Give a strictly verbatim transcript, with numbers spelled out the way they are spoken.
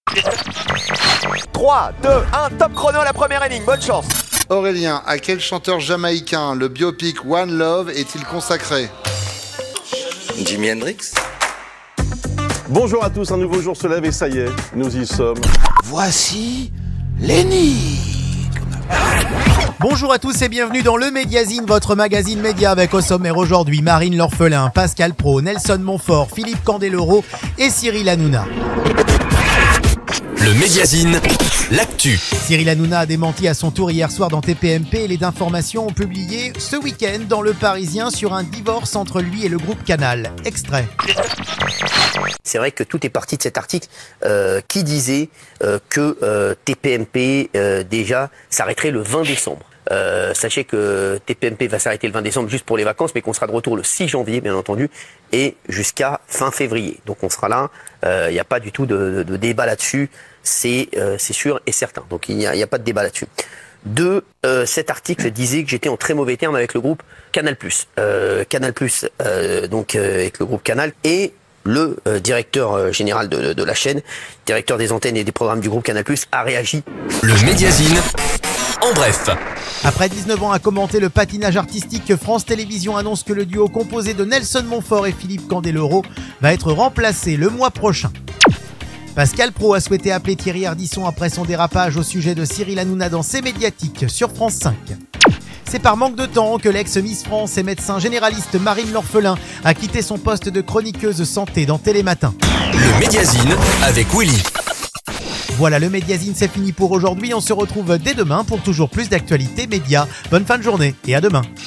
trois, deux, un, top chrono à la première énigme, bonne chance. Aurélien, à quel chanteur jamaïcain le biopic One Love est-il consacré? Jimi Hendrix. Bonjour à tous, un nouveau jour se lève et ça y est, nous y sommes. Voici l'énigme. Bonjour à tous et bienvenue dans le Médiazine, votre magazine média avec au sommaire aujourd'hui Marine L'Orphelin, Pascal Praud, Nelson Montfort, Philippe Candeloro et Cyril Hanouna. Le Médiazine, l'actu. Cyril Hanouna a démenti à son tour hier soir dans T P M P et les d'information ont publié ce week-end dans Le Parisien sur un divorce entre lui et le groupe Canal. Extrait. C'est vrai que tout est parti de cet article euh, qui disait euh, que euh, T P M P euh, déjà s'arrêterait le vingt décembre. Euh, sachez que T P M P va s'arrêter le vingt décembre juste pour les vacances, mais qu'on sera de retour le six janvier, bien entendu, et jusqu'à fin février. Donc on sera là, il euh, n'y a pas du tout de, de, de débat là-dessus, c'est euh, c'est sûr et certain. Donc il n'y a, y a pas de débat là-dessus. Deux, euh, cet article disait que j'étais en très mauvais termes avec le groupe Canal+. Euh, Canal+, euh, donc euh, avec le groupe Canal, et le euh, directeur euh, général de, de, de la chaîne, directeur des antennes et des programmes du groupe Canal+, a réagi. Le Médiazine, en bref. Après dix-neuf ans à commenter le patinage artistique, France Télévisions annonce que le duo composé de Nelson Montfort et Philippe Candeloro va être remplacé le mois prochain. Pascal Praud a souhaité appeler Thierry Ardisson après son dérapage au sujet de Cyril Hanouna dans C'est Médiatique sur France cinq. C'est par manque de temps que l'ex-Miss France et médecin généraliste Marine L'Orphelin a quitté son poste de chroniqueuse santé dans Télématin. Le Médiazine avec Willy. Voilà, le Médiazine, c'est fini pour aujourd'hui. On se retrouve dès demain pour toujours plus d'actualités médias. Bonne fin de journée et à demain.